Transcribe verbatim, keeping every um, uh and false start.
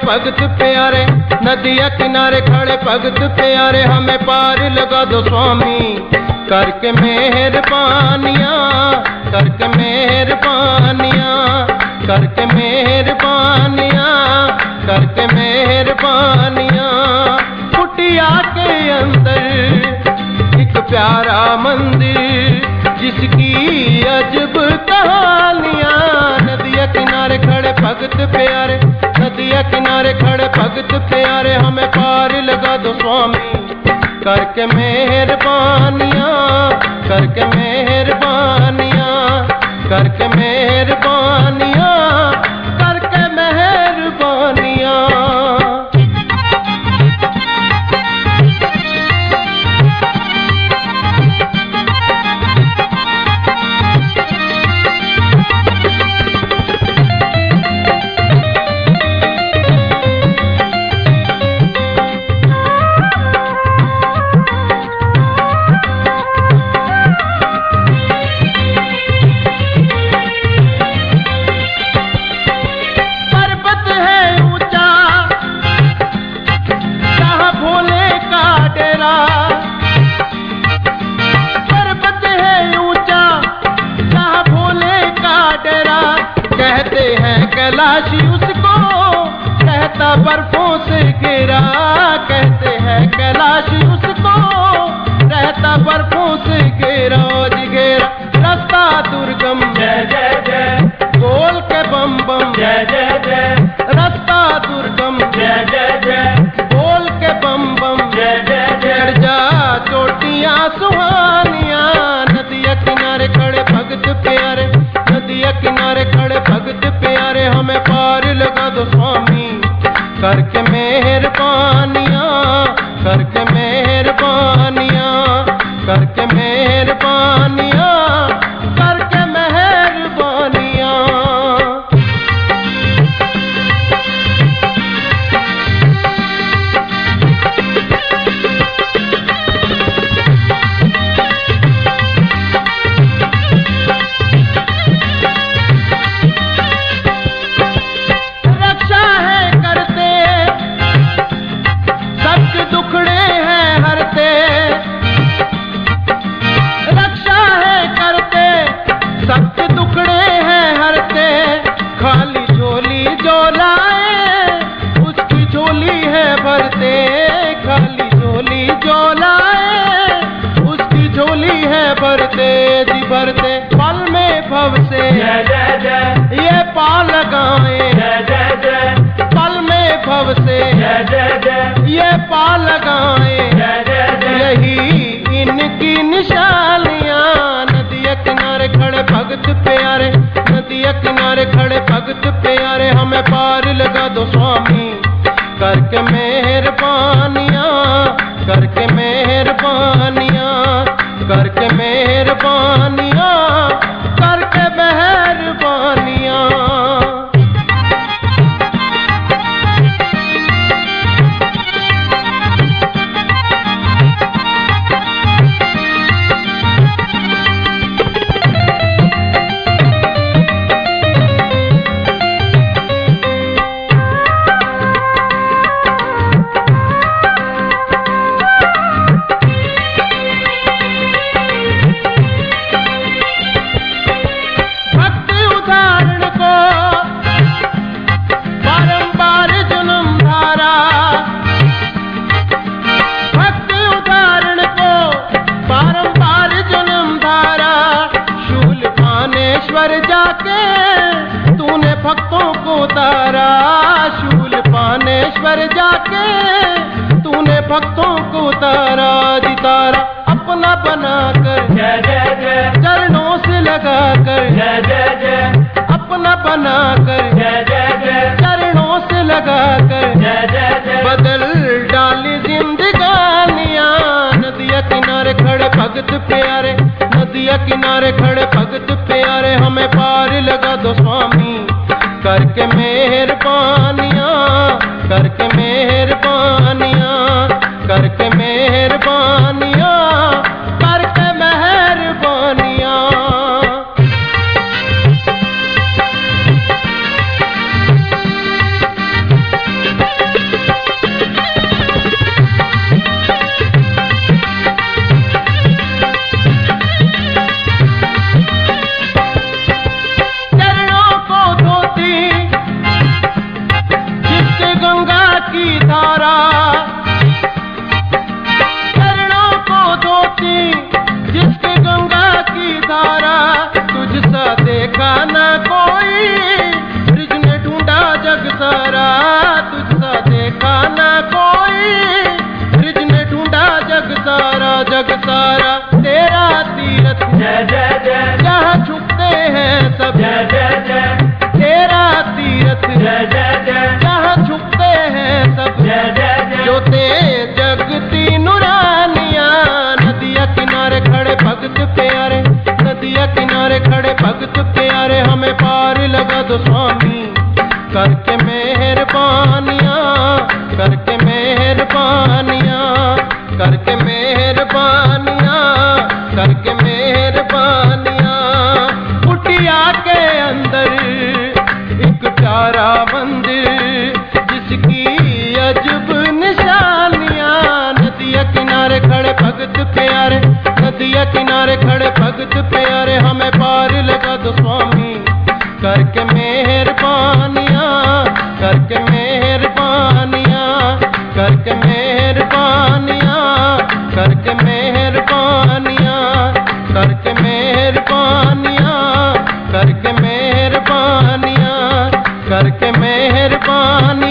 भगत प्यारे, नदिया किनारे खड़े भगत प्यारे, हमें पार लगा दो स्वामी करके मेहरबानियाँ, करके मेहरबानियाँ, करके मेहरबानियाँ, करके मेहरबानियाँ। कुटिया के अंदर एक प्यारा मंदिर जिसकी अजब कहानियाँ, नदिया किनारे खड़े भगत प्यारे, नदिया किनारे खड़े भगत प्यारे, हमें पार लगा दो स्वामी करके मेहरबानियाँ, करके मेहरबानियाँ, करके मेहरबानियाँ, करके मेहरबानियाँ। कैलाशी उसको कहता बर्फों से घिरा, कहते हैं कैलाशी उसको रहता बर्फों से घिरा, घेरा रास्ता दुर्गम जय जय जय, बोल के बम बम जय जय जय, रास्ता दुर्गम जय जय जय, बोल के बम बम जय जय जय। जा चोटियां सुहानियां, नदिया किनारे खड़े भगत प्यारे, नदिया किनारे खड़े भगत प्यारे, हमें पार लगा दो स्वामी करके मेहरबानियाँ, करके मेहरबानियाँ, करके मेहरबानियाँ, करके मेहरबानियाँ। भरते पल में भव से जय जय जय, ये पाल लगाए जय जय जय, पल में भव से जय जय जय, ये पाल लगाए जय जय जय। यही इनकी निशानियाँ, नदिया किनारे खड़े भगत प्यारे, नदिया किनारे खड़े भगत प्यारे, हमें पार लगा दो स्वामी करके मेहरबानियाँ, करके मेहरबानियाँ, करके मेहरबानियाँ, करके मेहरबानियाँ। जाके तूने भक्तों को तारा, शूल पानेश्वर जाके तूने भक्तों को तारा, जितारा अपना बनाकर जय जय जय, चरणों से लगाकर जय जय जय, अपना बनाकर जय जय जय, चरणों से लगाकर जय जय जय। बदल डाली जिंदगानियाँ, नदिया किनारे खड़े भगत प्यारे, नदिया किनारे खड़े भगत प्यारे, हमें पार लगा दो स्वामी करके मेहरबानियाँ, करके मेहरबानियाँ, करके मेहरबानियाँ, करके मेहरबानियाँ। के किनारे खड़े भगत प्यारे, हमें पार लगा दो स्वामी, करके मेहरबानियाँ, करके मेहरबानियाँ, करके मेहरबानियाँ, करके मेहरबानियाँ, करके मेहरबानियाँ, करके मेहरबानियाँ, करके मेहरबानियाँ।